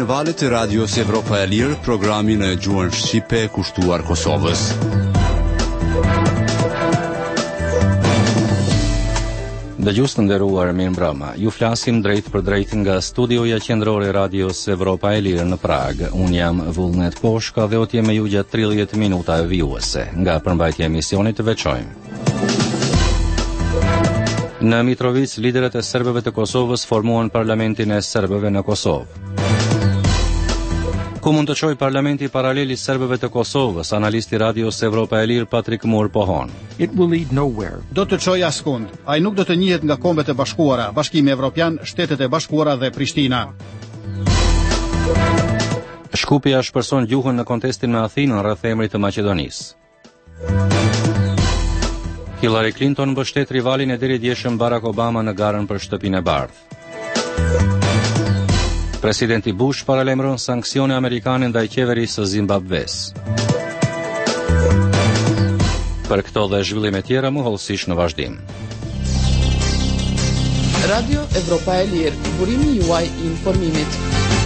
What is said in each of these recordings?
valët e Radios Evropa e Lirë, programin e gjuhën shqipe kushtuar Kosovës. Dëgjues të nderuar, mirëmbrëma. Ju flasim drejt për drejt nga studioja qendrore e Radios Evropa e Lirë në Prag. Unë jam Vullnet Poshka dhe otje me ju gjatë 30 minuta vijuese. Nga përmbajtja e emisionit të veçojmë. Në Mitrovic, liderët e serbëve të Kosovës formuan parlamentin e serbëve në Kosovë. Ku mund të çojë parlamenti paralel i serbëve të Kosovës, analisti Radios Evropa e Lirë Patrik Mur pohon. It will lead nowhere. Do të çojë askund. Ai nuk do të njihet nga Kombet e Bashkuara, Bashkimi Evropian, Shtetet e Bashkuara dhe Prishtina. Shkupja shpërson gjuhën në kontestin me Athinën rreth emrit të Maqedonisë. Hillary Clinton mbështet rivalin e deridjeshëm Barack Obama në garën për shtëpinë e bardhë. Presidenti Bush paralajmëron sanksione amerikane ndaj qeverisë së Zimbabves. Për këto dhe zhvillime tjera mohollësisht në vazhdim. Radio Evropa e Lirë, burimi juaj i informimit.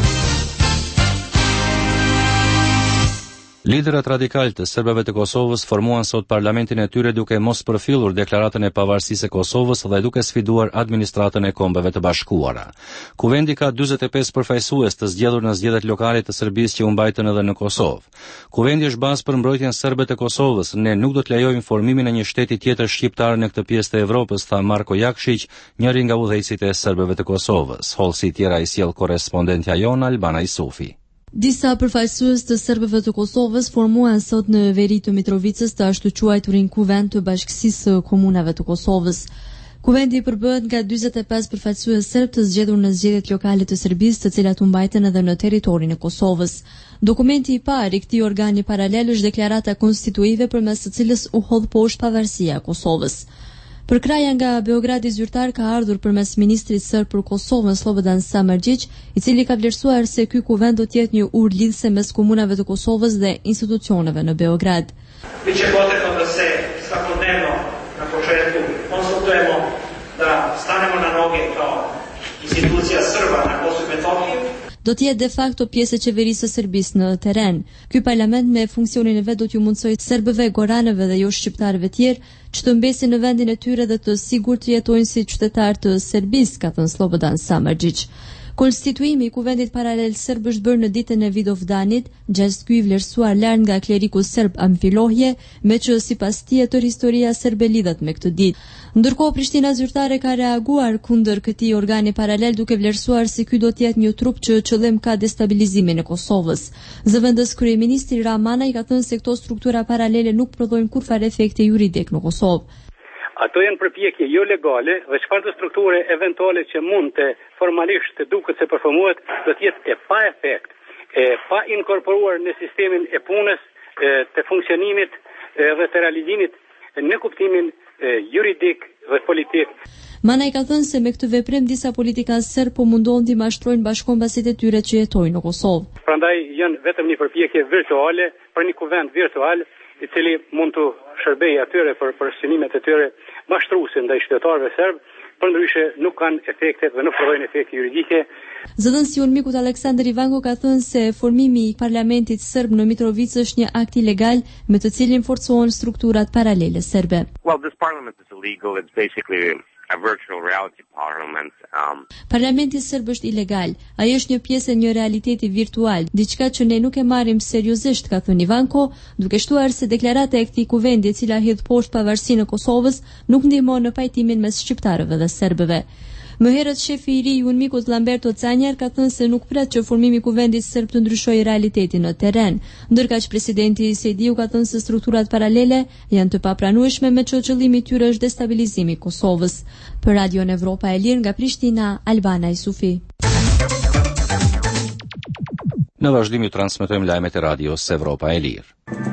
Liderët radikal të serbëve të Kosovës formuan sot parlamentin e tyre duke mos përfillur deklaratën e pavarësisë së Kosovës dhe duke sfiduar administratën e Kombeve të Bashkuara. Kuvendi ka 45 përfaqësues të zgjedhur në zgjedhjet lokale të Serbisë që u mbajtën edhe në Kosovë. Kuvendi është bazë për mbrojtjen serbe të Kosovës. Ne nuk do të lejojmë formimin e një shteti tjetër shqiptar në këtë pjesë të Evropës, tha Marko Jakšić, njëri nga udhëheqësit e serbëve të Kosovës. Hollësi tjera i sjell korrespondentja jon Albana Isufi. Disa përfaqësues të serbëve të Kosovës formuan sot në veri të Mitrovicës të ashtu quajturin Kuvend të Bashkësisë së Komunave të Kosovës. Kuvendi përbëhet nga 45 përfaqësues serb të zgjedhur në zgjedhjet lokale të Serbisë, të cilat u mbajtën edhe në territorin e Kosovës. Dokumenti i parë i këtij organi paralel është deklarata konstituive përmes së cilës u hodh poshtë pavarësia e Kosovës. Përkraja nga Beogradi zyrtar ka ardhur përmes ministrit serb për Kosovën Slobodan Samardžić, i cili ka vlerësuar se ky kuvend do të jetë një urë lidhëse mes komunave të Kosovës dhe institucioneve në Beograd. Biće potrebno da se svakodnevno na početku konsultujemo, da stanemo na noge kao institucija Srba na Kosovu i Metohiji. Do të jetë de facto pjesë e qeverisë së Serbisë në terren. Ky parlament me funksionin e vet do t'ju mundsojë serbëve, goranëve dhe jo shqiptarëve tjerë që të mbesin në vendin e tyre dhe të sigurt të jetojnë si qytetarë të Serbisë, ka thënë Slobodan Samardžić. Konstituimi i kuvendit paralel serb është bërë në ditën e Vidovdanit, gjashtë ky i vlerësuar lart nga kleriku serb Amfilohje, me që sipas tij tërë historia serbe lidhet me këtë ditë. Ndërkohë Prishtina zyrtare ka reaguar kundër këtij organi paralel duke vlerësuar se ky do të jetë një trup që qëllim ka destabilizimin e Kosovës. Zëvendës kryeministri Ramana i ka thënë se këto struktura paralele nuk prodhojnë kurfar efekti juridik në Kosovë. Ato janë përpjekje jo legale dhe çfarë të strukture eventuale që mund të formalisht të duket se përformohet do të jetë e pa efekt, e pa inkorporuar në sistemin e punës, të funksionimit dhe të realizimit në kuptimin juridik dhe politik. Mana i ka thënë se me këtë veprim disa politikanë serb po mundohen të mashtrojnë bashkombasit e tyre që jetojnë në Kosovë. Prandaj janë vetëm një përpjekje virtuale për një kuvend virtual i cili mund të shërbejë atyre për synimet e tyre mashtruese ndaj qytetarëve serb, përndryshe nuk kanë efekte dhe nuk prodhojnë efekte juridike. Zëdhënësi i Unmikut Aleksandar Ivanko ka thënë se formimi i parlamentit serb në Mitrovic është një akt ilegal me të cilin forcohen strukturat paralele serbe. Well, this parliament is illegal. It's basically a virtual reality parliament. Parlamenti serb është ilegal. Ai është një pjesë e një realiteti virtual, diçka që ne nuk e marrim seriozisht, ka thënë Ivanko, duke shtuar se deklarata e këtij kuvendi e cila hidh poshtë pavarësinë e Kosovës nuk ndihmon në pajtimin mes shqiptarëve dhe serbëve. Më herët shefi i ri i Unmikut Lamberto Canjar ka thënë se nuk pret që formimi i kuvendit serb të ndryshojë realitetin në terren, ndërkaq presidenti Sejdiu ka thënë se strukturat paralele janë të papranueshme me që qëllimi i tyre është destabilizimi i Kosovës. Për Radion Evropa e Lirë nga Prishtina, Albana Isufi. Në vazhdim ju transmetojmë lajmet e Radios Evropa e Lirë.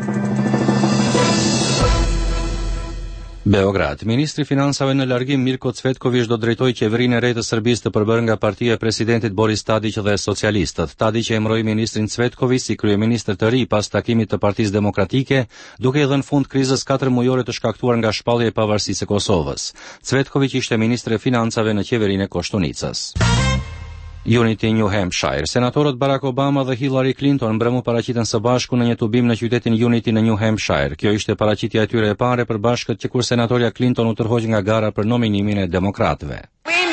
Beograd. Ministri Finansave në largim Mirko Cvetković do drejtojë qeverinë e re të Serbisë të përbërë nga partia e presidentit Boris Tadić dhe socialistët. Tadić e emëroi ministrin Cvetković si kryeministër të ri pas takimit të Partisë Demokratike, duke i dhënë fund krizës 4 mujore të shkaktuar nga shpallja e pavarësisë së Kosovës. Cvetković ishte ministri i Finansave në qeverinë e Koshtunicës. Unity, New Hampshire. Senatorët Barack Obama dhe Hillary Clinton mbrëmu paraqiten së bashku në një tubim në qytetin Unity në New Hampshire. Kjo ishte paraqitja e tyre e parë e përbashkët që kur senatorja Clinton u tërhoq nga gara për nominimin e demokratëve.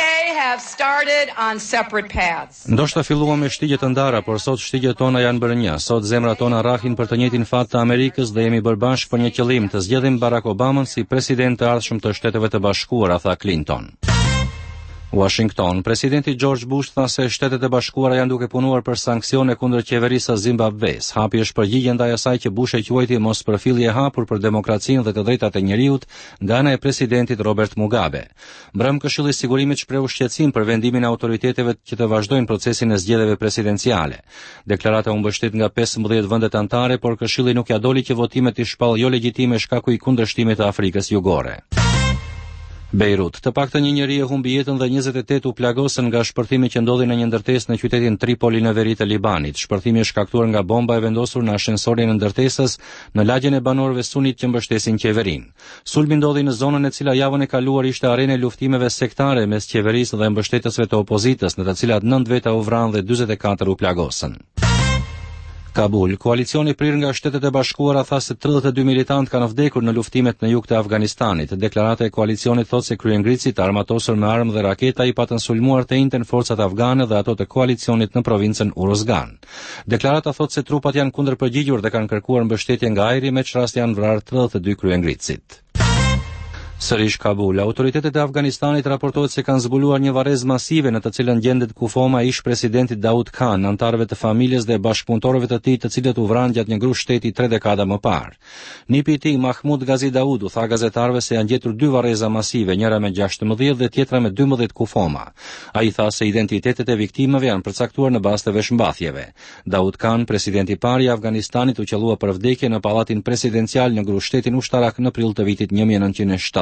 Ndoshta filluam me shtigje të ndara, por sot shtigjet tona janë bërë një. Sot zemrat tona rrahin për të njëjtin fat të Amerikës dhe jemi bërë bashkë për një qëllim, të zgjedhim Barack Obamën si president të ardhshëm të Shteteve të Bashkuara, tha Clinton. Washington. Presidenti George Bush tha se Shtetet e Bashkuara janë duke punuar për sanksione kundër qeverisë së Zimbabves. Hapi është përgjigje ndaj asaj që Bush e quajti mospërfillje e hapur për demokracinë dhe të drejtat e njeriut nga ana e presidentit Robert Mugabe. Mbrëm Këshilli i Sigurimit shprehu shqetësim për vendimin e autoriteteve që të vazhdojnë procesin e zgjedhjeve presidenciale. Deklarata u mbështet nga 15 vendet anëtare, por Këshilli nuk ja doli që votimet i shpall jo legjitime shkaku i kundërshtimit të Afrikës Jugore. Beirut. Të paktën një njeri e humbi jetën dhe 28 u plagosën nga shpërthimi që ndodhi në një ndërtesë në qytetin Tripoli në veri të Libanit. Shpërthimi është shkaktuar nga bomba e vendosur në ashensorin e ndërtesës në lagjen e banorëve sunit që mbështesin qeverinë. Sulmi ndodhi në zonën e cila javën e kaluar ishte arenë e luftimeve sektare mes qeverisë dhe mbështetësve të opozitës, në të cilat 9 veta u vranë dhe 44 u plagosën. Kabul. Koalicioni prir nga Shtetet e Bashkuara tha se 32 militantë kanë vdekur në luftimet në jug të Afganistanit. Deklarata e koalicionit thotë se kryengritësit armatosur me armë dhe raketa i patën sulmuar të njëjtën forcat afgane dhe ato të koalicionit në provincën Uruzgan. Deklarata thotë se trupat janë kundërpërgjigjur dhe kanë kërkuar mbështetje nga ajri, me çrast janë vrarë 32 kryengritësit. Sërish Kabul. Autoritetet e Afganistanit raportohet se kanë zbuluar një varrezë masive në të cilën gjendet kufoma e ish presidentit Daud Khan, anëtarëve të familjes dhe bashkëpunëtorëve të tij, të cilët u vranë gjatë një grup shteti 3 dekada më parë. Nipi i tij, Mahmoud Ghazi Daoud, u tha gazetarëve se janë gjetur 2 varreza masive, njëra me 16 dhe tjetra me 12 kufoma. Ai tha se identitetet e viktimave janë përcaktuar në bazë të veshmbathjeve. Daud Khan, presidenti i parë i Afganistanit, u qellua për vdekje në pallatin presidencial në grup shtetin ushtarak në prill të vitit 1978.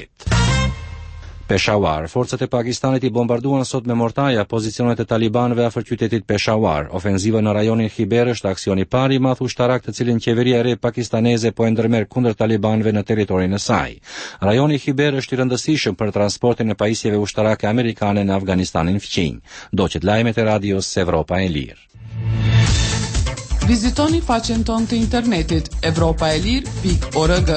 Peshawar. Forcat e Pakistanit i bombarduan sot me mortaja pozicionet e talibanëve afër qytetit Peshawar. Ofenziva në rajonin Khyber është aksioni i parë i madh ushtarak të cilin qeveria e re pakistaneze po e ndërmerr kundër talibanëve në territorin e saj. Rajoni Khyber është i rëndësishëm për transportin e pajisjeve ushtarake amerikane në Afganistanin fqinj. Doqet lajmet e radios Evropa e Lirë. Vizitoni faqen tonë të internetit evropaelir.org.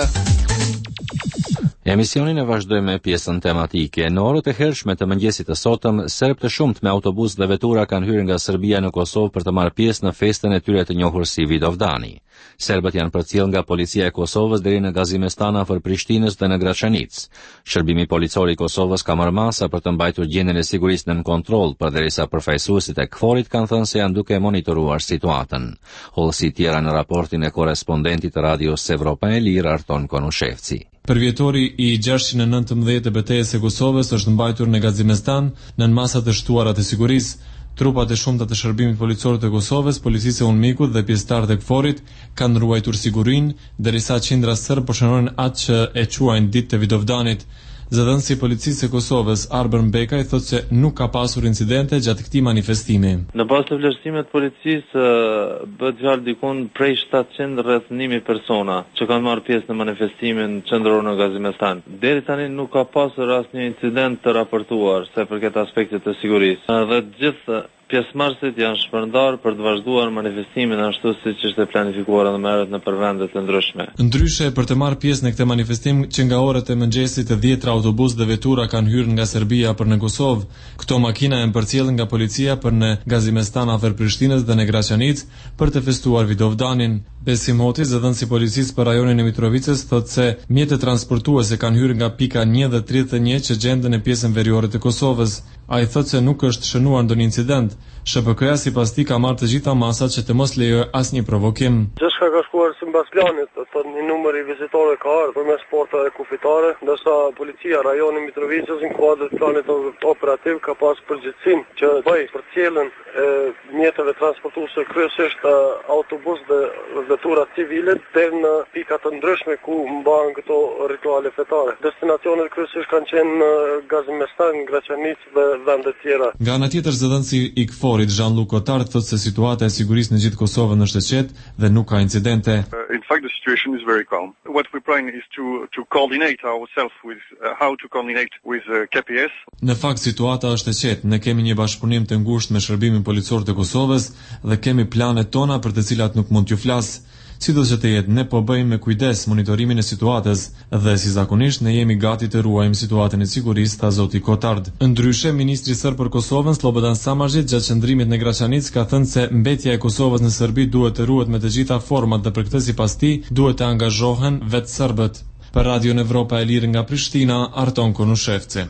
Emisionin e vazhdojmë me pjesën tematike. Në orët e hershme të mëngjesit të sotëm, serb të shumt me autobus dhe vetura kanë hyrë nga Serbia në Kosovë për të marrë pjesë në festën e tyre të njohur si Vidovdani. Serbët janë përcjell nga policia e Kosovës deri në Gazimestan afër Prishtinës dhe në Graçanic. Shërbimi policor i Kosovës ka marrë masa për të mbajtur gjendjen e sigurisë nën kontroll, përderisa përfaqësuesit e KFOR-it kanë thënë se janë duke monitoruar situatën. Hollësi tjera në raportin e korrespondentit të radios Evropa e Lirë, Arton Konushevci. Përvjetori i 619 e betejës së Kosovës është mbajtur në Gazimestan nën masa të shtuara të sigurisë. Trupat e shumta të shërbimit policor të Kosovës, policisë e UNMIK-ut dhe pjesëtarët e KFOR-it kanë ruajtur sigurinë, derisa qindra serb po shënojnë atë që e quajnë ditë të Vidovdanit. Zëdhënësi i policisë së Kosovës, Arber Mbekaj, thotë se nuk ka pasur incidente gjatë këtij manifestimi. Në bazë të vlerësimit të policisë, bëhet fjalë dikun prej 700 rreth 1000 persona që kanë marrë pjesë në manifestimin qendror në Gazimestan. Deri tani nuk ka pasur asnjë incident të raportuar sa përket aspektit të sigurisë. Dhe të gjithë pjesëmarrësit janë shpërndarë për të vazhduar manifestimin ashtu siç ishte planifikuar edhe më herët në vende të ndryshme. Ndryshe, për të marrë pjesë në këtë manifestim që nga orët e mëngjesit 10 autobus dhe vetura kanë hyrë nga Serbia për në Kosovë, këto makina janë përcjellën nga policia për në Gazimestan afër Prishtinës dhe në Graçanic për të festuar Vidovdanin. Besim Hoti, zëdhënësi policisë për rajonin e Mitrovicës, thotë se mjetet transportuese kanë hyrë nga pika 1 dhe 31 që gjenden në pjesën veriore të Kosovës. Ai thotë se nuk është shënuar ndonjë incident. SHPK-ja sipas tij ka marrë të gjitha masat që të mos lejojë asnjë provokim. Gjithçka ka shkuar sipas planit, thotë një numër i vizitorëve ka ardhur përmes portave kufitare, ndërsa policia rajoni Mitrovicës në kuadër të planit operativ ka pas përgjegjësinë që bëj përcjelljen e mjeteve transportuese kryesisht autobus dhe vetura civile deri në pika të ndryshme ku mbahen këto rituale fetare. Destinacionet kryesisht kanë qenë në Gazimestan, Graçanic dhe vende tjera. Nga ana tjetër, zëdhënësi i KFOR drejtorit Jean-Luc Cotard thotë se situata e sigurisë në gjithë Kosovën është e qetë dhe nuk ka incidente. In fact, the situation is very calm. What we're trying is to coordinate ourselves with how to coordinate with KPS. Në fakt situata është e qetë. Ne kemi një bashkëpunim të ngushtë me shërbimin policor të Kosovës dhe kemi planet tona për të cilat nuk mund t'ju flas. Sido që të jetë, ne po bëjmë me kujdes monitorimin e situatës dhe si zakonisht ne jemi gati të ruajmë situatën e sigurisë, tha zoti Cotard. Ndryshe, ministri serb për Kosovën Slobodan Samardžić gjatë qëndrimit në Graçanic ka thënë se mbetja e Kosovës në Serbi duhet të ruhet me të gjitha format dhe për këtë sipas tij duhet të angazhohen vetë serbët. Për Radio Evropa e Lirë nga Prishtina, Arton Konushevci.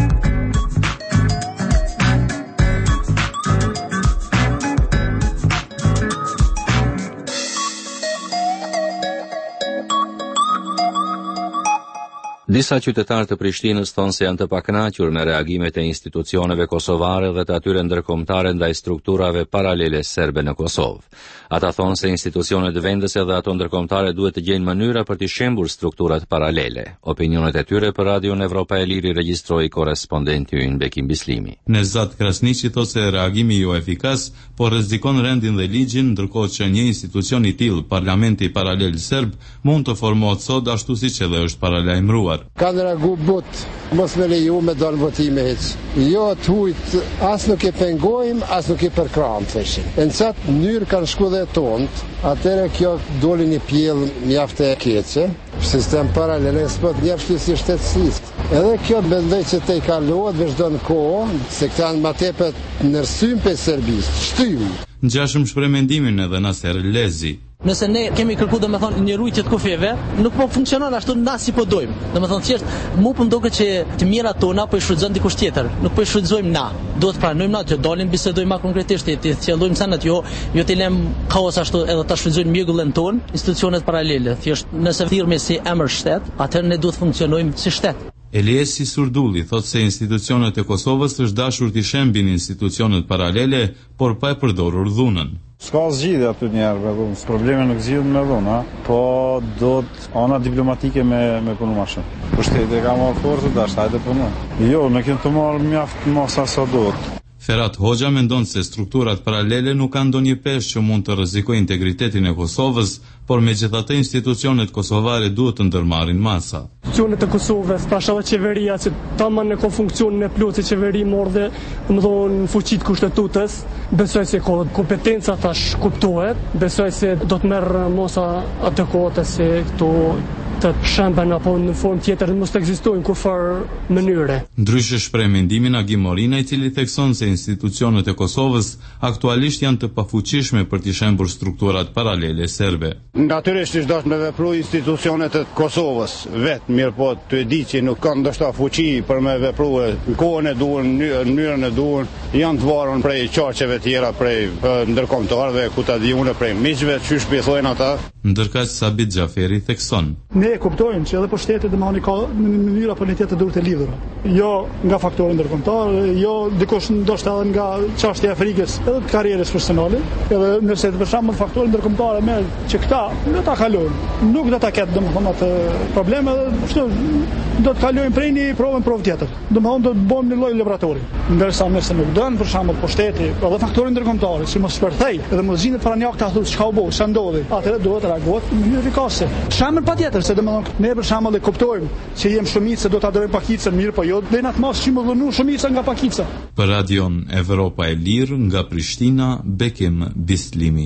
Disa qytetarë të Prishtinës thonë se janë të pakënaqur me reagimet e institucioneve kosovare dhe të atyre ndërkombëtare ndaj strukturave paralele serbe në Kosovë. Ata thonë se institucionet vendese dhe ato ndërkombëtare duhet të gjejnë mënyra për të shembur strukturat paralele. Opinionet e tyre për Radio Evropa e Lirë regjistroi korrespondenti ynë Bekim Bislimi. Nezat Krasniqi thotë se reagimi jo efikas, por rrezikon rendin dhe ligjin, ndërkohë që një institucion i tillë, Parlamenti Paralel Serb, mund të formohet sot ashtu siç edhe është paralajmëruar. Kanë reagu but, mos me leju me dalë votime heq. Jo të hujt, as nuk e pengojmë, as nuk e përkram, theshin. E në qatë mënyrë kanë shku dhe tonët, atëre kjo doli një pjellë mjaftë e keqe, sistem paralele, s'pët njërshki si shtetësisht. Edhe kjo mendoj që te i kalohet vazhdo në kohë, se këta në ma tepet nërsym për Serbisë, shtymë. Ngjashëm shpreh mendimin edhe Naser Lezi. Nëse ne kemi kërku dhe me thonë një rujtje të kufjeve, nuk po funksionon ashtu na si po dojmë. Dhe me thonë qështë, mu po mdoke që të mirat tona po i shfrytëzojnë dikush tjetër, nuk po i shfrytëzojmë na. Duhet të pranojmë na, që dalim bisedojmë ma konkretisht, të qellojmë sanat, jo të lem kaos ashtu edhe ta shfrytëzojnë mjegullin ton, institucionet paralele. Thjesht, nëse thirrmi si emër shtet, atëherë ne duhet funksionojmë si shtet. Eliesi Surdulli thotë se institucionet e Kosovës është dashur të shembin institucionet paralele, por pa e përdorur dhunën. S'ka zgjidhje aty njerë me dhunë, probleme nuk zgjidhen me dhunë, po do të ana diplomatike me punu ma shumë. Pushteti ka marrë forcë, dashtë, hajde punu. Jo, ne kemi të marrë mjaft masa sa duhet. Ferhat Hoxha mendon se strukturat paralele nuk kanë ndonjë peshë që mund të rrezikojë integritetin e Kosovës, por megjithatë institucionet kosovare duhet të ndërmarrin masa. Institucionet e Kosovës, pra edhe qeveria që tamam në funksionin e plotë qeveri mordhe, domethënë fuqitë kushtetutës, besoj se ka kompetenca tash kuptohet, besoj se do të merr mosa adekuate se këto të shemben apo në formë tjetër mos të ekzistojnë kurrë mënyre. Ndryshe shpreh mendimin Agim Morina, i cili thekson se institucionet e Kosovës aktualisht janë të pafuqishme për të shembur strukturat paralele serbe. Natyrisht është dashur me vepru institucionet e Kosovës vetë, mirë po të e di që nuk kanë ndoshta fuqi për me vepru në kohën e duhur, në mënyrën e duhur, janë të varur prej qaqeve tjera, prej ndërkombëtarëve, ku ta di unë, prej miqve, çysh thojnë ata. Ndërkaq Sabit Xhaferi thekson. Ne kuptojmë që edhe po shtetet domani ka në mënyra po në tjetër duhet të lidhura. Jo nga faktorë ndërkombëtar, jo dikush ndoshta edhe nga çështja e Afrikës, edhe të karrierës personale, edhe nëse për shembull faktorë ndërkombëtare merr që këta do ta kalojnë. Nuk do ta ketë domethënë atë probleme, kështu do të kalojnë prej një provë tjetër. Domethënë do të bëjmë një lloj laboratori. Ndërsa nëse nuk don për shembull po shteti, edhe faktorë ndërkombëtare, si mos shpërthej, edhe mos gjinet para një akta thotë çka u bë, ç'a ndodhi. Atëherë duhet të reagohet në mënyrë efikase. Shembull patjetër se domethënë ne për shembull e kuptojmë që jem shumicë se do ta adorojmë pakicën, mirë po jo deri natë mos që më dhunu shumica nga pakica. Për Radion Evropa e Lirë nga Prishtina, Bekim Bislimi.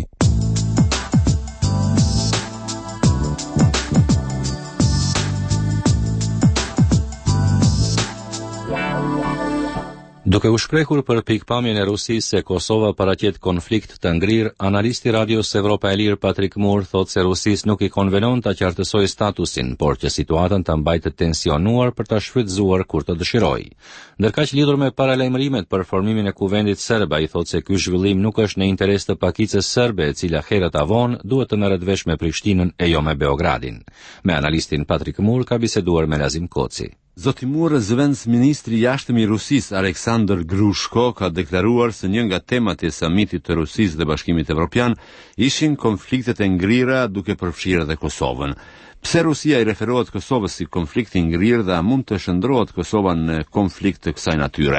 Duke u shprehur për pikpamjen e Rusisë se Kosova paraqet konflikt të ngrirë, analisti Radios Evropa e Lirë Patrik Mur thotë se Rusisë nuk i konvenon ta qartësojë statusin, por që situatën ta mbajë të tensionuar për ta shfrytëzuar kur të dëshirojë. Ndërkaq lidhur me paralajmërimet për formimin e kuvendit serb, ai thotë se ky zhvillim nuk është në interes të pakicës serbe, e cila herët avon duhet të merret vesh me Prishtinën e jo me Beogradin. Me analistin Patrik Mur ka biseduar me Nazim Koci. Zoti Mur, zëvendës ministri i jashtëm i Rusisë Aleksandr Grushko ka deklaruar se një nga temat e samitit të Rusisë dhe Bashkimit Evropian ishin konfliktet e ngrira duke përfshirë edhe Kosovën. Pse Rusia i referohet Kosovës si konflikt i ngrirë dhe a mund të shndrohet Kosova në konflikt të kësaj natyre?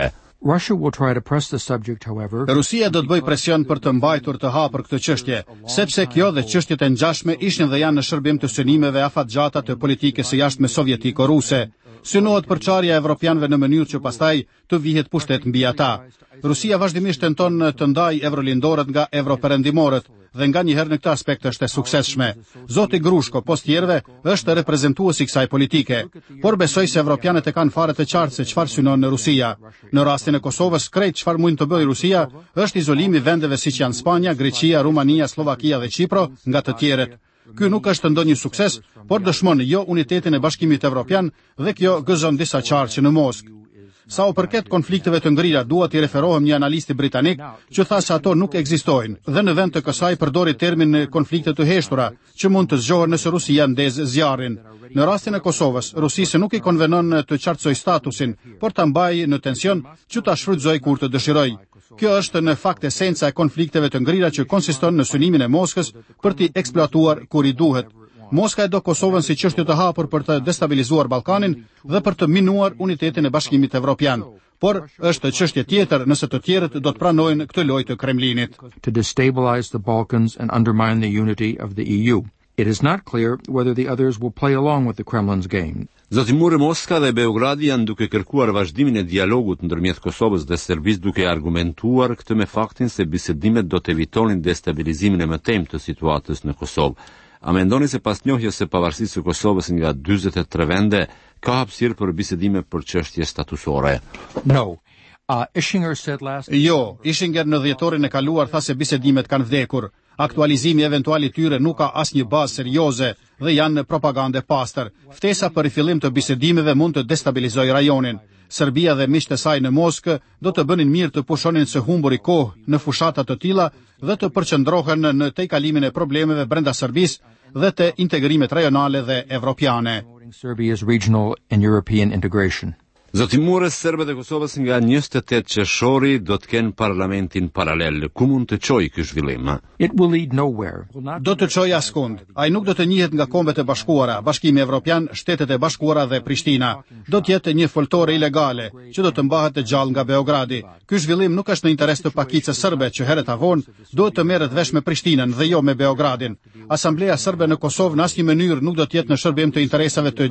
Russia will try to press the subject, however. Rusia do të bëjë presion për të mbajtur të hapur këtë çështje, sepse kjo dhe çështjet e ngjashme ishin dhe janë në shërbim të synimeve afatgjata të politikës së jashtme sovjetiko-ruse. Synohet përçarja e evropianëve në mënyrë që pastaj të vihet pushtet mbi ata. Rusia vazhdimisht tenton të ndajë eurolindorët nga evroperëndimorët dhe nganjëherë në këtë aspekt është e suksesshme. Zoti Grushko, post tjerëve, është reprezentuesi i kësaj politike, por besoj se evropianët e kanë fare të qartë se çfarë synon në Rusia. Në rastin e Kosovës, krejt çfarë mund të bëjë Rusia është izolimi vendeve siç janë Spanja, Greqia, Rumania, Slovakia dhe Çipro nga të tjerët. Ky nuk është ndonjë sukses, por dëshmon jo unitetin e Bashkimit Evropian dhe kjo gëzon disa qarqe në Moskë. Sa u përket konflikteve të ngrira, duhet i referohem një analisti britanik që tha se ato nuk ekzistojnë dhe në vend të kësaj përdori termin konflikte të heshtura, që mund të zgjohen nëse Rusia ndez zjarrin. Në rastin e Kosovës, Rusisë nuk i konvenon të qartësoj statusin, por ta mbajë në tension që ta shfrytëzoj kur të dëshiroj. Kjo është në fakt esenca e konflikteve të ngrira që konsiston në synimin e Moskës për t'i eksploatuar kur i duhet. Moska e do Kosovën si çështje të hapur për të destabilizuar Ballkanin dhe për të minuar unitetin e Bashkimit Evropian. Por është çështje tjetër nëse të tjerët do të pranojnë këtë lojë të Kremlinit. To destabilize the Balkans and undermine the unity of the EU. It is not clear whether the others will play along with the Kremlin's game. Zotimuri, Moska dhe Beogradi janë duke kërkuar vazhdimin e dialogut ndërmjet Kosovës dhe Serbisë, duke argumentuar këtë me faktin se bisedimet do të evitonin destabilizimin e mëtejmë të situatës në Kosovë. A mendoni se pas njohjes së pavarësisë së Kosovës nga 43 vende ka hapësirë për bisedime për çështje statusore? No. Ischinger said last. Jo, Ischinger në dhjetorin e kaluar tha se bisedimet kanë vdekur. Aktualizimi eventual i tyre nuk ka asnjë bazë serioze dhe janë propagandë pastër. Ftesa për rifillim të bisedimeve mund të destabilizojë rajonin. Serbia dhe miqtë e saj në Moskë do të bënin mirë të pushonin së humburi kohë në fushata të tilla dhe të përqendrohen në tejkalimin e problemeve brenda Serbisë dhe të integrimet rajonale dhe evropiane. Serbia's regional and European integration. Zotimore, serbët e Kosovës nga 28 qershori do të kenë parlamentin paralel. Ku mund të çojë ky zhvillim? It will lead nowhere. Do të çojë askund. Ai nuk do të njihet nga Kombet e Bashkuara, Bashkimi Evropian, Shtetet e Bashkuara dhe Prishtina. Do të jetë një foltore ilegale që do të mbahet të gjallë nga Beogradi. Ky zhvillim nuk është në interes të pakicës serbe që herët avon duhet të merret vesh me Prishtinën dhe jo me Beogradin. Asambleja serbe në Kosovë në asnjë mënyrë nuk do të jetë në shërbim të interesave të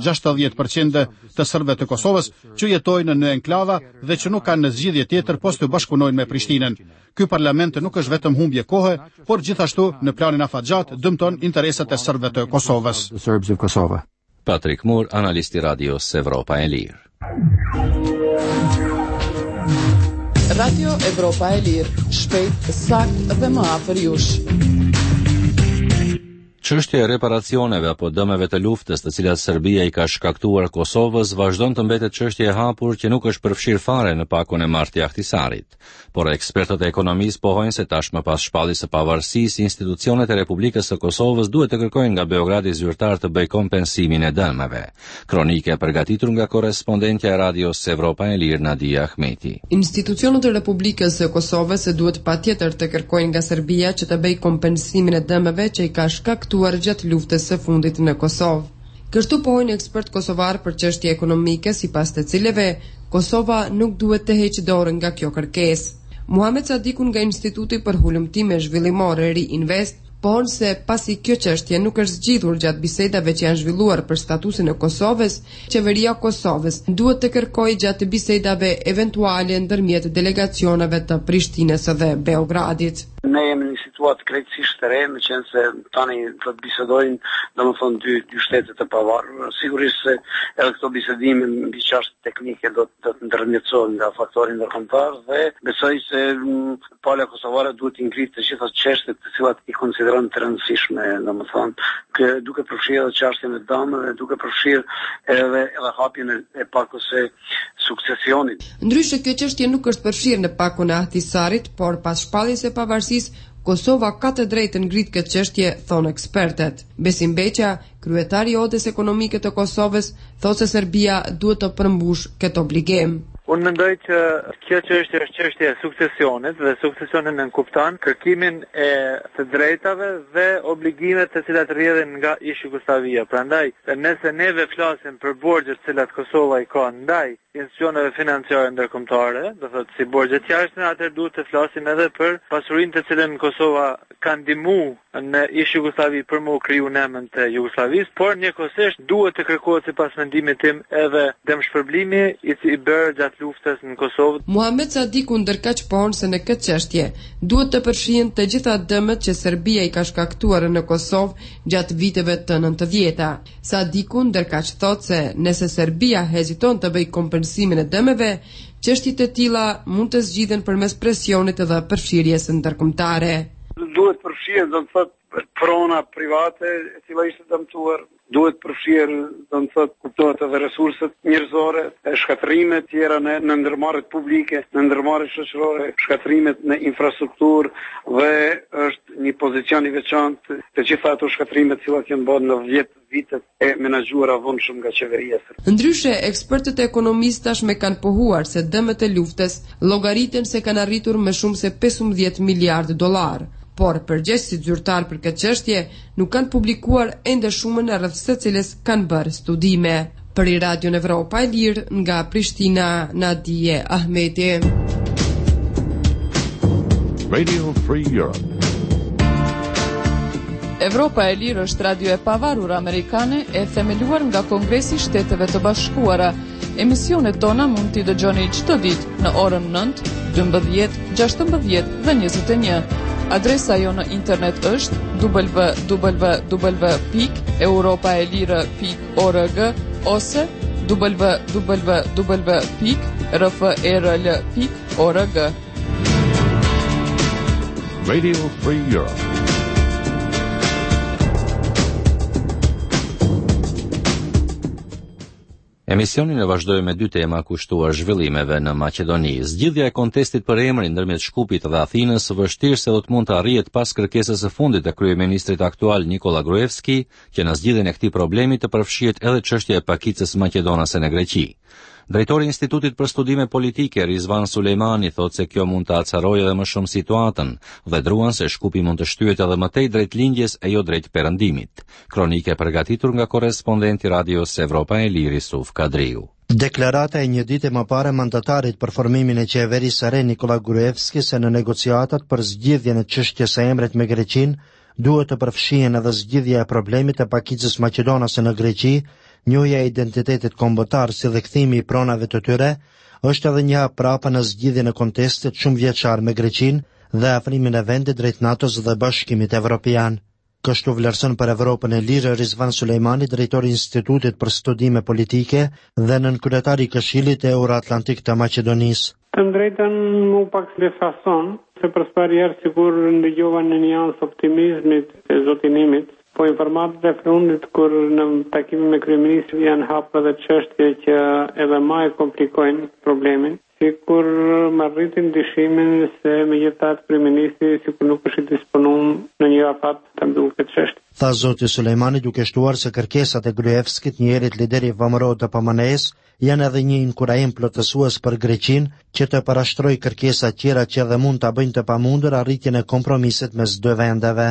60% të serbëve të Kosovës që jetojnë në enklava dhe që nuk kanë zgjidhje tjetër post të bashkëpunojnë me Prishtinën. Ky parlament nuk është vetëm humbje kohe, por gjithashtu në planin afatgjat dëmton interesat e serbëve të Kosovës. Patrick Moore, analisti radios Evropa e Lirë. Radio Evropa e Lirë, shpejt, sakt dhe më afër jush. Çështja e reparacioneve apo dëmeve të luftës të cilat Serbia i ka shkaktuar Kosovës vazhdon të mbetet çështje e hapur që nuk është përfshirë fare në pakun e martë të Ahtisarit. Por ekspertët e ekonomisë pohojnë se tashmë pas shpalljes së pavarësisë, institucionet e Republikës së Kosovës duhet të kërkojnë nga Beogradi zyrtar të bëjë kompensimin e dëmeve. Kronikë e përgatitur nga korrespondentja e radios Evropa e Lirë Nadia Ahmeti. Institucionet e Republikës së Kosovës duhet patjetër të kërkojnë nga Serbia që të bëjë kompensimin e dëmeve që i ka shkaktuar gjatë luftës së fundit në Kosovë. Kështu pohojnë ekspert kosovar për çështje ekonomike, sipas të cilëve Kosova nuk duhet të heqë dorën nga kjo kërkesë. Muhamet Sadikun nga Instituti për Hulumtime Zhvillimore Ri-Invest pohon se pasi kjo çështje nuk është zgjidhur gjatë bisedave që janë zhvilluar për statusin e Kosovës, qeveria e Kosovës duhet të kërkojë gjatë bisedave eventuale ndërmjet delegacioneve të Prishtinës dhe Beogradit. Ne jemi në situatë krejtësisht të re, me qenë se tani do të bisedojnë, domethënë dy shtete të pavarura. Sigurisht se edhe këto bisedime mbi çështje teknike do të ndërmjetësohen nga faktori ndërkombëtar dhe besoj se pala kosovare duhet të ngritë të gjitha çështjet të cilat i konsideron të rëndësishme, domethënë duke përfshirë edhe çështjen e dëmeve, duke përfshirë edhe hapjen e pakos së suksesionit. Ndryshe kjo çështje nuk është përfshirë në pakun e Ahtisarit, por pas shpalljes së pavarësisë Kosova ka të drejtën ngrit këtë çështje, thonë ekspertet. Besim Beqa, kryetari i Odës Ekonomike të Kosovës, thotë se Serbia duhet të përmbush këtë obligim. Unë mendoj që kjo çështje është çështje e suksesionit dhe suksesionin nënkupton kërkimin e të drejtave dhe obligimet të cilat rrjedhin nga ish Jugosllavia. Prandaj, nëse neve flasim për borxhet të cilat Kosova i ka ndaj institucioneve financiare ndërkombëtare, do thotë si borxhe të jashtme, atëherë duhet të flasim edhe për pasurinë të cilën Kosova ka ndihmuar në ish Jugosllavi për mu kriju nemën të Jugosllavisë, por njëkohësisht duhet të kërkohet sipas mendimit tim edhe dëmshpërblimi i bërë gjatë luftës në Kosovë. Muhamet Sadiku ndërkaq pohon se në këtë çështje duhet të përfshihen të gjitha dëmet që Serbia i ka shkaktuar në Kosovë gjatë viteve të 90-ta. Sadiku ndërkaq thotë se nëse Serbia heziton të bëjë kompensimin e dëmeve, çështjet e tilla mund të zgjidhen përmes presionit dhe përfshirjes ndërkombëtare. Duhet përfshirë, do të thotë, prona private e cila ishte dëmtuar, duhet përfshirë, do të thotë, kuptohet edhe resurset njerëzore, shkatrimet tjera në ndërmarrjet publike, në ndërmarrjet shoqërore, shkatrimet në infrastrukturë dhe është një pozicion i veçantë të gjitha ato shkatrimet që kanë bërë në 10 vitet e menaxhuara vonshëm nga qeveria. Ndryshe, ekspertët e ekonomistë tashmë kanë pohuar se dëmet e luftës llogariten se kanë arritur më shumë se 15 miliardë dollar. Por përgjegjësit zyrtar për këtë çështje nuk kanë publikuar ende shumën e rreth secilës kanë bërë studime. Për Radio Evropa e Lirë nga Prishtina, Nadije Ahmeti. Radio Free Europe. Evropa e Lirë është radio e pavarur amerikane e themeluar nga Kongresi i Shteteve të Bashkuara. Emisionet tona mund t'i dëgjoni çdo ditë në orën 9, 12, 16 dhe 21. Adresa jo në internet është www.europaelire.org ose www.rfrl.org. Radio Free Europe. Emisionin e vazhdoi me dy tema kushtuar zhvillimeve në Maqedoni. Zgjidhja e kontestit për emrin ndërmjet Shkupit dhe Athinës vështirëse do të mund të arrihet pas kërkesës së fundit të kryeministrit aktual Nikola Gruevski, që në zgjidhjen e këtij problemi të përfshihet edhe çështja e pakicës maqedonase në Greqi. Drejtori i Institutit për Studime Politike, Rizvan Sulejmani, thotë se kjo mund të acarojë edhe më shumë situatën dhe druan se Shkupi mund të shtyhet edhe më tej drejt lindjes e jo drejt perëndimit. Kronike përgatitur nga korrespondenti Radios Evropa e Lirë Suf Kadriu. Deklarata e një dite më parë mandatarit për formimin e qeverisë së re Nikola Gruevski se në negociatat për zgjidhjen e çështjes së emrit me Greqinë duhet të përfshihen edhe zgjidhja e problemit të pakicës maqedonase në Greqi, njohja e identitetit kombëtar si dhe kthimi i pronave të tyre, është edhe një hap prapa në zgjidhjen e kontestit shumë vjeçar me Greqinë dhe afrimin e vendit drejt NATO-s dhe Bashkimit Evropian. Kështu vlerëson për Evropën e Lirë Rizvan Sulejmani, drejtori i Institutit për Studime Politike dhe nënkryetari i Këshillit Euroatlantik të Maqedonisë. Të drejtën mu pak befason, se për së herë sigur ndëgjova në një anë optimizmit e zotinimit, po informatët e fundit kur në takimin me kryeministrin janë hapur edhe çështje që edhe më e komplikojnë problemin. Sikur më rritin dyshimin se megjithatë kryeministri sikur nuk është i disponuar në një afat të mbylljë këtë çështje. Tha zoti Sulejmani duke shtuar se kërkesat e Gruevskit, njërit lideri VMRO të PMN-s, janë edhe një inkurajim plotësues për Greqinë që të parashtrojë kërkesa tjera që edhe mund ta bëjnë të pamundur arritjen e kompromisit mes dy vendeve.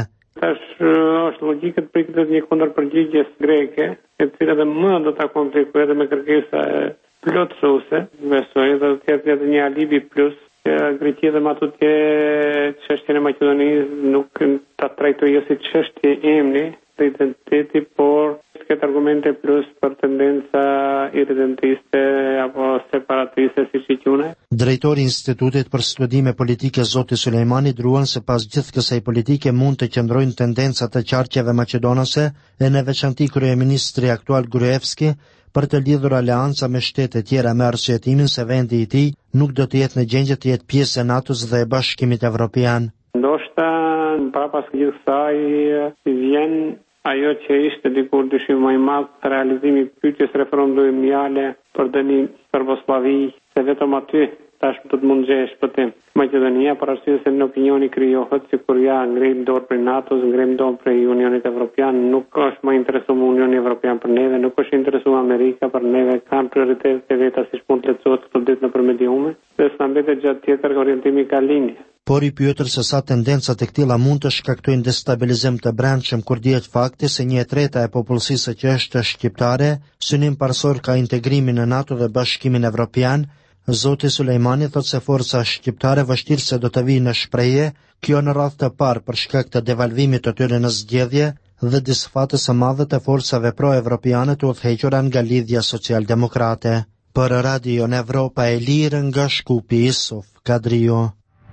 Është logjike të pritet një kundërpërgjigje greke, e cila dhe më do ta komplikojë edhe me kërkesa plotësuese, besoj dhe do të jetë një alibi plus që Greqia dhe matutje çështjen e Maqedonisë nuk ta trajtojë si çështje emri të identiteti, por këtë argumente plus për tendenca irredentiste apo separatiste siç i quhen. Drejtori i Institutit për Studime Politike zoti Sulejmani druan se pas gjithë kësaj politike mund të qëndrojnë tendenca të qarqeve maqedonase e në veçanti kryeministri aktual Gruevski për të lidhur aleanca me shtete tjera me arsyetimin se vendi i tij nuk do të jetë në gjendje të jetë pjesë e NATO-s dhe e Bashkimit Evropian. Ndoshta pas gjithë kësaj vjen ajo që ishte dikur dyshim më i madh të realizimi i pyetjes referendumale për dënim Serbosllavi, se vetëm aty tashmë të mund gjejë shpëtim. Maqedonia për arsye se në opinioni krijohet sikur ja ngrim dorë për NATO-s, ngrim dorë për Unionit Evropian, nuk është më interesuar Unioni Evropian për neve, nuk është interesuar Amerika për neve, kanë prioritetet e veta siç mund të lecohet këtë ditë nëpër mediume, dhe sa mbetet gjatë tjetër orientimi ka linje. Por i pyetër se sa tendencat e këtilla mund të shkaktojnë destabilizim të brendshëm kur dihet fakti se 1/3 e popullsisë që është shqiptare, synim parsor ka integrimin në NATO dhe Bashkimin Evropian. Zoti Sulejmani thot se forca shqiptare vështirë se do të vijnë në shprehje, kjo në radhë të parë për shkak të devalvimit të tyre në zgjedhje dhe disfatës së madhe të forcave pro-evropiane të udhëhequra nga lidhja socialdemokrate. Për Radio Evropa e Lirë nga Shkupi, Isuf Kadrio.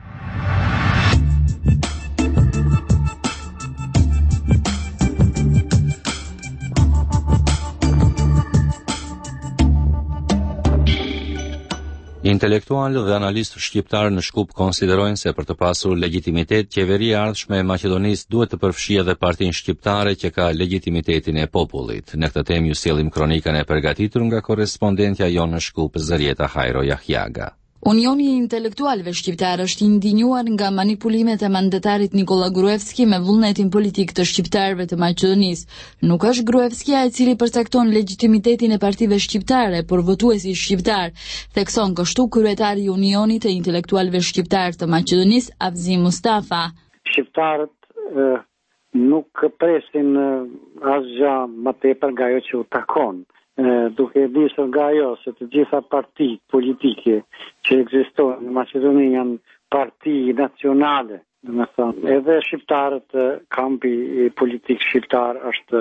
Intelektualë dhe analistë shqiptarë në Shkup konsiderojnë se për të pasur legjitimitet, qeveria e ardhshme e Maqedonisë duhet të përfshijë edhe partinë shqiptare që ka legitimitetin e popullit. Në këtë temë ju sjellim kronikën e përgatitur nga korrespondentja jonë në Shkup, Zërieta Hajro Jahjaga. Unioni i intelektualëve shqiptarë është i ndinjuar nga manipulimet e mandatarit Nikola Gruevski me vullnetin politik të shqiptarëve të Maqedonisë. Nuk është Gruevski i cili përcakton legitimitetin e partive shqiptare, por votuesi shqiptar, thekson kështu kryetari i Unionit të intelektualëve shqiptarë të Maqedonisë, Avzim Mustafa. Shqiptarët nuk presin asgjë më tepër nga ajo që u takon. Duke nisur nga ajo se të gjitha partitë politike që ekzistojnë në Maqedoni janë parti nacionale, edhe shqiptarët, kampi politik shqiptar është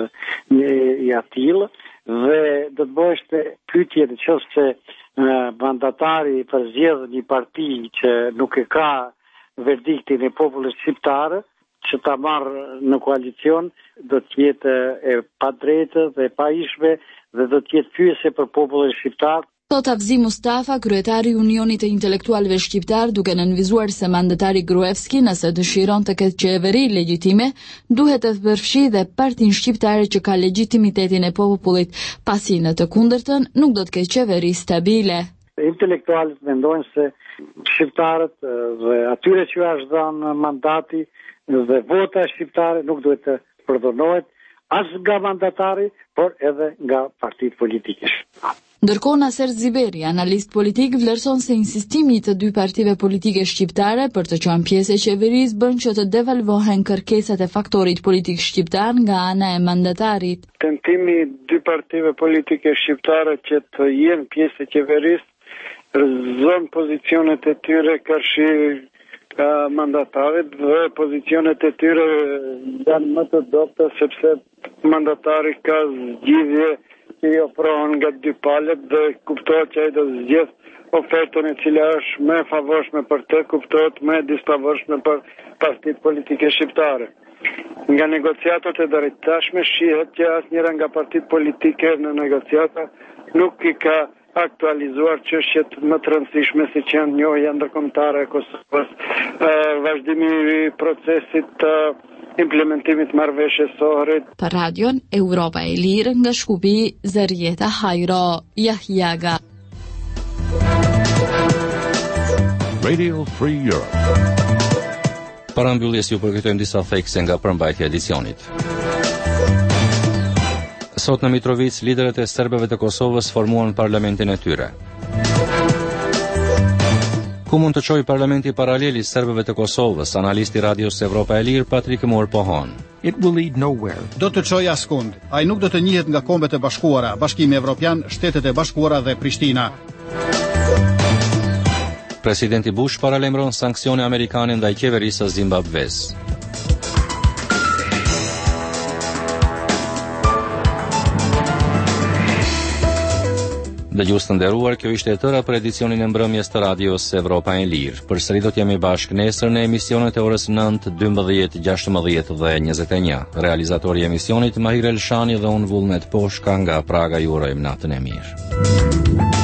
i atill dhe do të bëhet pyetje nëse mandatari përzgjedh një parti që nuk e ka verdiktin e popullit shqiptar që ta marrë në koalicion, do të jetë e padrejtë dhe e paishme dhe do të jetë pyetje për popullin shqiptar. Thot Avzim Mustafa, kryetari i Unionit të intelektualëve shqiptar, duke nënvizuar se mandatari Gruevski, nëse dëshiron të ketë qeveri legjitime, duhet të përfshijë dhe partinë shqiptare që ka legjitimitetin e popullit, pasi në të kundërtën nuk do të ketë qeveri stabile. Intelektualët mendojnë se shqiptarët dhe atyre që është dhënë mandati dhe vota shqiptare nuk duhet të përdornohet as nga mandatari, por edhe nga partitë politike. Ndërkohë Naser Ziberi, analist politik, vlerëson se insistimi i të dy partive politike shqiptare për të qenë pjesë e qeverisë bën që të devalvohen kërkesat e faktorit politik shqiptar nga ana e mandatarit. Tentimi i dy partive politike shqiptare që të jenë pjesë e qeverisë rrëzon pozicionet e tyre kërshi mandatarit dhe pozicionet e tyre janë më të dobta sepse mandatari ka zgjidhje që i ofrohen nga dy palët dhe kuptohet që ai do zgjedh ofertën e cila është më e favorshme për të, kuptohet më e disfavorshme për partitë politike shqiptare. Nga negociatat e drejtashme shihet që asnjëra nga partitë politike në negociata nuk i ka aktualizuar çështjet më të rëndësishme si që janë njohja ndërkombëtare e Kosovës, vazhdimi i procesit të implementimit marrëveshjes së Ohrit. Për radion Europa e Lirë nga Shkupi, Zërieta Hajro Jahjaga. Radio Free Europe. Para mbylljes ju përkujtojmë disa thekse nga përmbajtja e edicionit. Sot në Mitrovic, liderët e serbëve të Kosovës formuan parlamentin e tyre. Ku mund të çojë parlamenti paralel i serbëve të Kosovës, analisti radios Evropa e Lirë Patrik Mor pohon. It will lead nowhere. Do të çojë askund. Ai nuk do të njihet nga Kombet e Bashkuara, Bashkimi Evropian, Shtetet e Bashkuara dhe Prishtina. Presidenti Bush paralajmëron sanksione amerikane ndaj qeverisë së Zimbabves. Dëgjues të nderuar, kjo ishte e tëra për edicionin e mbrëmjes të radios Evropa e Lirë. Përsëri do të jemi bashkë nesër në emisionet e orës 9, 12, 16 dhe 21. Realizatori i emisionit Mahir Elshani dhe unë Vullnet Poshka nga Praga ju urojmë natën e mirë.